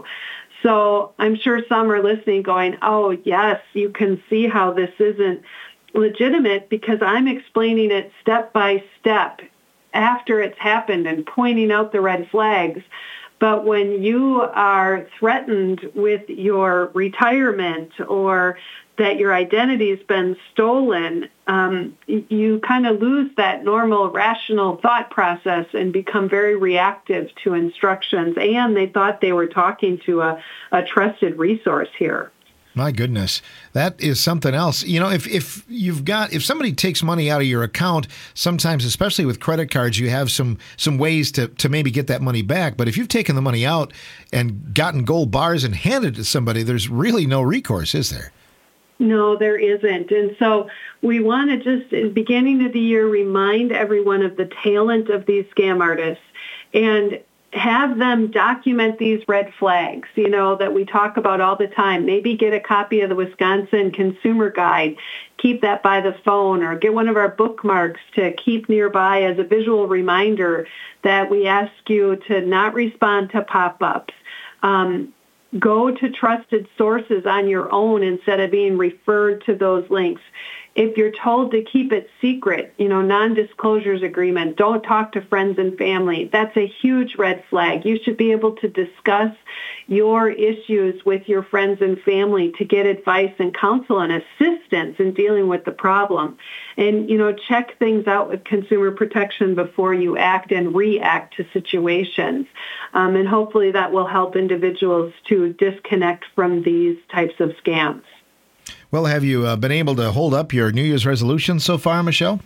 So I'm sure some are listening going, oh, yes, you can see how this isn't legitimate, because I'm explaining it step by step after it's happened and pointing out the red flags. But when you are threatened with your retirement or that your identity's been stolen, um, you kind of lose that normal rational thought process and become very reactive to instructions. And they thought they were talking to a, a trusted resource here. My goodness, that is something else. You know, if if you've got if somebody takes money out of your account, sometimes, especially with credit cards, you have some some ways to to maybe get that money back. But if you've taken the money out and gotten gold bars and handed it to somebody, there's really no recourse, is there? No, there isn't. And so we want to just, in the beginning of the year, remind everyone of the talent of these scam artists and have them document these red flags, you know, that we talk about all the time. Maybe get a copy of the Wisconsin Consumer Guide, keep that by the phone, or get one of our bookmarks to keep nearby as a visual reminder that we ask you to not respond to pop-ups. Um, go to trusted sources on your own instead of being referred to those links. If you're told to keep it secret, you know, non-disclosures agreement, don't talk to friends and family, that's a huge red flag. You should be able to discuss your issues with your friends and family to get advice and counsel and assistance in dealing with the problem. And, you know, check things out with consumer protection before you act and react to situations. Um, and hopefully that will help individuals to disconnect from these types of scams. Well, have you uh, been able to hold up your New Year's resolution so far, Michelle?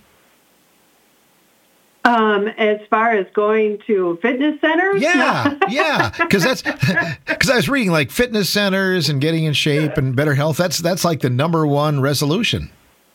Um, as far as going to fitness centers? Yeah, yeah, because that's because I was reading like fitness centers and getting in shape and better health. That's that's like the number one resolution.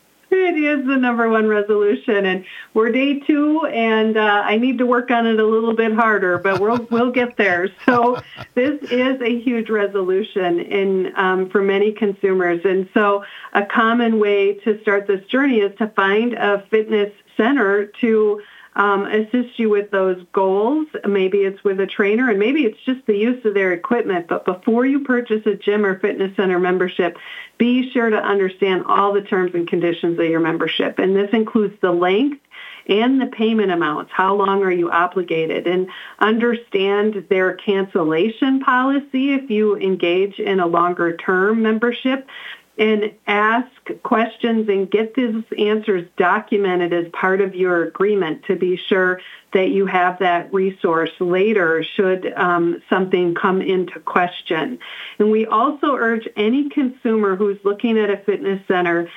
It is the number one resolution, and we're day two, and uh, I need to work on it a little bit harder, but we'll we'll get there. So this is a huge resolution in um, for many consumers, and so a common way to start this journey is to find a fitness center to Um, assist you with those goals. Maybe it's with a trainer, and maybe it's just the use of their equipment. But before you purchase a gym or fitness center membership, be sure to understand all the terms and conditions of your membership. And this includes the length and the payment amounts. How long are you obligated? And understand their cancellation policy if you engage in a longer term membership. And ask questions and get these answers documented as part of your agreement to be sure that you have that resource later should um, something come into question. And we also urge any consumer who's looking at a fitness center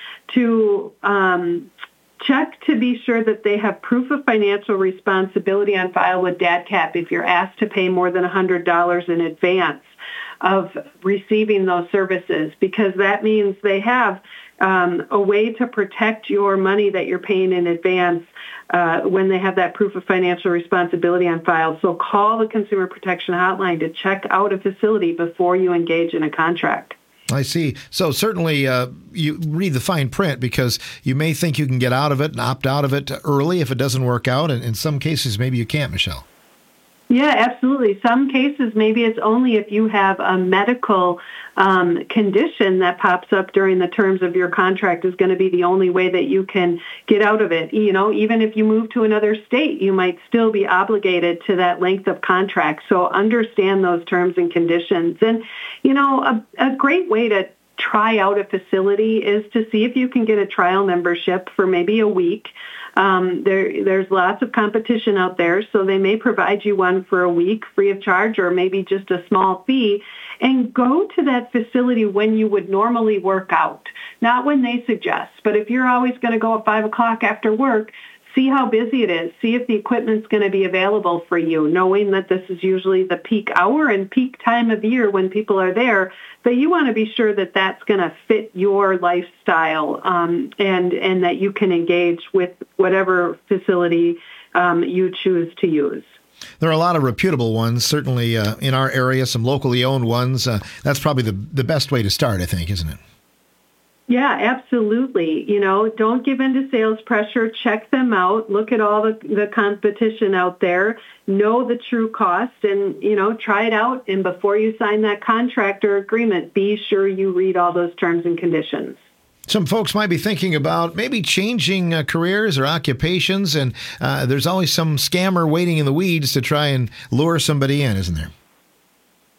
to um, check to be sure that they have proof of financial responsibility on file with D A D C A P if you're asked to pay more than one hundred dollars in advance of receiving those services, because that means they have um, a way to protect your money that you're paying in advance uh, when they have that proof of financial responsibility on file. So call the Consumer Protection Hotline to check out a facility before you engage in a contract. I see. So certainly uh, you read the fine print, because you may think you can get out of it and opt out of it early if it doesn't work out. And in some cases, maybe you can't, Michelle. Yeah, absolutely. Some cases, maybe it's only if you have a medical um, condition that pops up during the terms of your contract is going to be the only way that you can get out of it. You know, even if you move to another state, you might still be obligated to that length of contract. So understand those terms and conditions. And, you know, a, a great way to try out a facility is to see if you can get a trial membership for maybe a week. Um, there, there's lots of competition out there, so they may provide you one for a week free of charge, or maybe just a small fee, and go to that facility when you would normally work out, not when they suggest. But if you're always going to go at five o'clock after work, see how busy it is. See if the equipment's going to be available for you, knowing that this is usually the peak hour and peak time of year when people are there. But you want to be sure that that's going to fit your lifestyle um, and, and that you can engage with whatever facility um, you choose to use. There are a lot of reputable ones, certainly uh, in our area, some locally owned ones. Uh, that's probably the, the best way to start, I think, isn't it? Yeah, absolutely. You know, don't give in to sales pressure. Check them out. Look at all the, the competition out there. Know the true cost and, you know, try it out. And before you sign that contract or agreement, be sure you read all those terms and conditions. Some folks might be thinking about maybe changing uh, careers or occupations, and uh, there's always some scammer waiting in the weeds to try and lure somebody in, isn't there?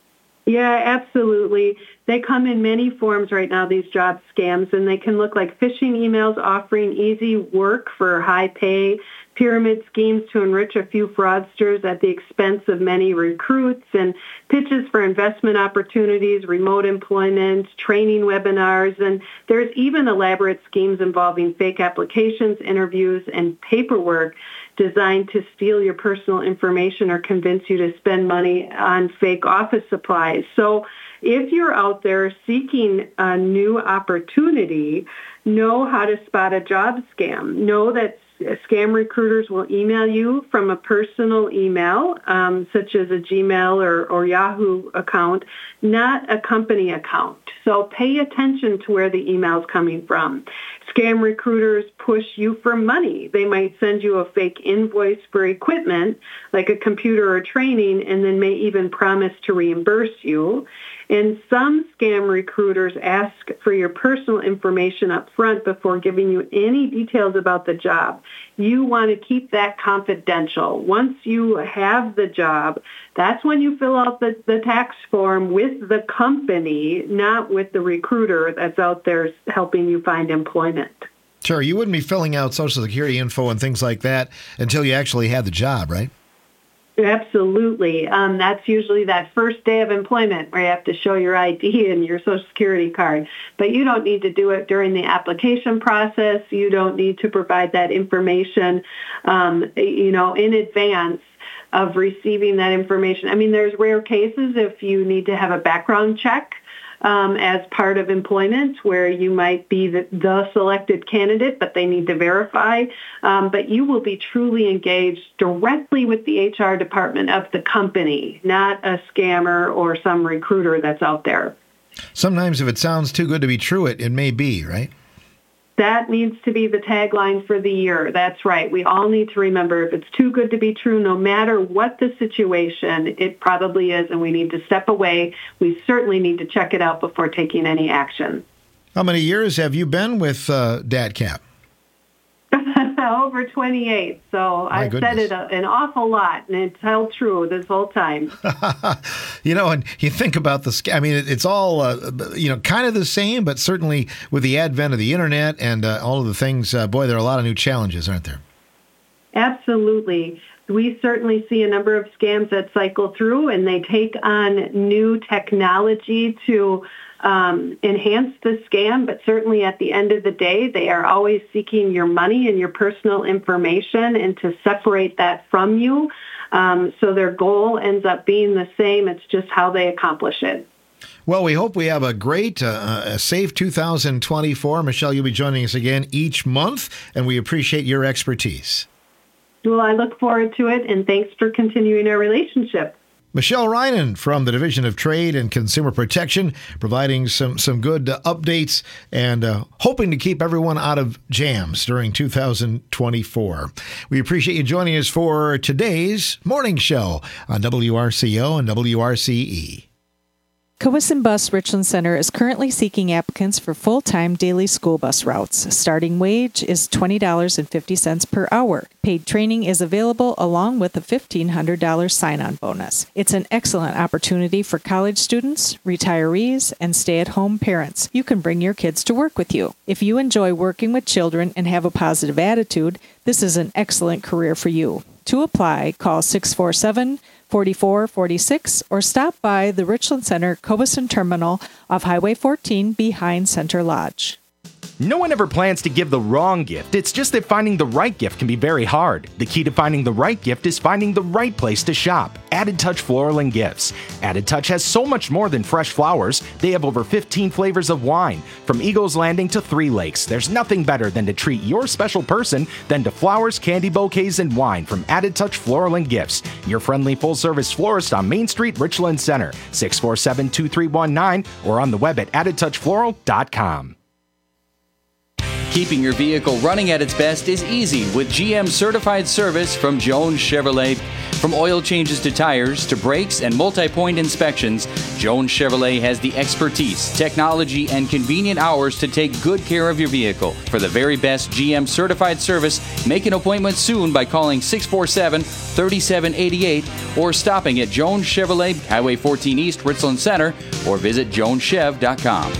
Yeah, absolutely. They come in many forms right now, these job scams, and they can look like phishing emails offering easy work for high pay, pyramid schemes to enrich a few fraudsters at the expense of many recruits, and pitches for investment opportunities, remote employment, training webinars, and there's even elaborate schemes involving fake applications, interviews, and paperwork designed to steal your personal information or convince you to spend money on fake office supplies. So if you're out there seeking a new opportunity, know how to spot a job scam. Know that scam recruiters will email you from a personal email, um, such as a Gmail or, or Yahoo account, not a company account. So pay attention to where the email is coming from. Scam recruiters push you for money. They might send you a fake invoice for equipment, like a computer or training, and then may even promise to reimburse you. And some scam recruiters ask for your personal information up front before giving you any details about the job. You want to keep that confidential. Once you have the job, that's when you fill out the, the tax form with the company, not with the recruiter that's out there helping you find employment. Sure, you wouldn't be filling out Social Security info and things like that until you actually had the job, right? Absolutely. Um, that's usually that first day of employment where you have to show your I D and your Social Security card. But you don't need to do it during the application process. You don't need to provide that information, um, you know, in advance of receiving that information. I mean, there's rare cases if you need to have a background check Um, as part of employment where you might be the, the selected candidate, but they need to verify. Um, but you will be truly engaged directly with the H R department of the company, not a scammer or some recruiter that's out there. Sometimes if it sounds too good to be true, it, it may be, right? That needs to be the tagline for the year. That's right. We all need to remember if it's too good to be true, no matter what the situation, it probably is, and we need to step away. We certainly need to check it out before taking any action. How many years have you been with uh, DATCAP? Over twenty-eight. So My I've goodness. said it a, an awful lot, and it's held true this whole time. You know, and you think about the, sc- I mean, it, it's all, uh, you know, kind of the same, but certainly with the advent of the internet and uh, all of the things, uh, boy, there are a lot of new challenges, aren't there? Absolutely. We certainly see a number of scams that cycle through, and they take on new technology to um, enhance the scam, but certainly at the end of the day, they are always seeking your money and your personal information and to separate that from you. Um, so their goal ends up being the same. It's just how they accomplish it. Well, we hope we have a great, uh, a safe two thousand twenty-four. Michelle, you'll be joining us again each month, and we appreciate your expertise. Well, I look forward to it, and thanks for continuing our relationship. Michelle Reinen from the Division of Trade and Consumer Protection, providing some, some good uh, updates and uh, hoping to keep everyone out of jams during two thousand twenty-four. We appreciate you joining us for today's morning show on W R C O and W R C E. Cowesson Bus Richland Center is currently seeking applicants for full-time daily school bus routes. Starting wage is twenty dollars and fifty cents per hour. Paid training is available along with a fifteen hundred dollars sign-on bonus. It's an excellent opportunity for college students, retirees, and stay-at-home parents. You can bring your kids to work with you. If you enjoy working with children and have a positive attitude, this is an excellent career for you. To apply, call six four seven, four four four six or stop by the Richland Center Cowesson Terminal off Highway fourteen behind Center Lodge. No one ever plans to give the wrong gift. It's just that finding the right gift can be very hard. The key to finding the right gift is finding the right place to shop. Added Touch Floral and Gifts. Added Touch has so much more than fresh flowers. They have over fifteen flavors of wine, from Eagles Landing to Three Lakes. There's nothing better than to treat your special person than to flowers, candy bouquets, and wine from Added Touch Floral and Gifts. Your friendly full-service florist on Main Street, Richland Center, six four seven, two three one nine, or on the web at added touch floral dot com. Keeping your vehicle running at its best is easy with G M certified service from Jones Chevrolet. From oil changes to tires to brakes and multi-point inspections, Jones Chevrolet has the expertise, technology, and convenient hours to take good care of your vehicle. For the very best G M certified service, make an appointment soon by calling six four seven, three seven eight eight or stopping at Jones Chevrolet, Highway fourteen East, Richland Center, or visit jones chev dot com.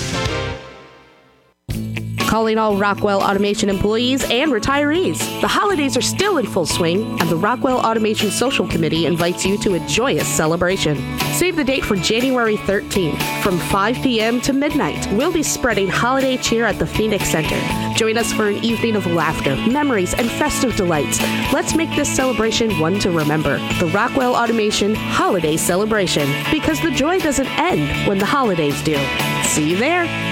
Calling all Rockwell Automation employees and retirees. The holidays are still in full swing, and the Rockwell Automation Social Committee invites you to a joyous celebration. Save the date for January thirteenth. From five p.m. to midnight, we'll be spreading holiday cheer at the Phoenix Center. Join us for an evening of laughter, memories, and festive delights. Let's make this celebration one to remember. The Rockwell Automation Holiday Celebration, because the joy doesn't end when the holidays do. See you there.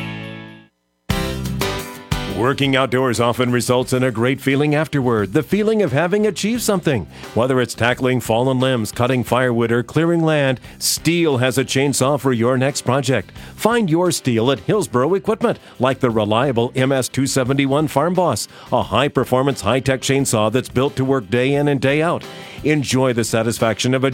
Working outdoors often results in a great feeling afterward, the feeling of having achieved something. Whether it's tackling fallen limbs, cutting firewood, or clearing land, Stihl has a chainsaw for your next project. Find your Stihl at Hillsboro Equipment, like the reliable M S two seventy-one Farm Boss, a high-performance, high-tech chainsaw that's built to work day in and day out. Enjoy the satisfaction of a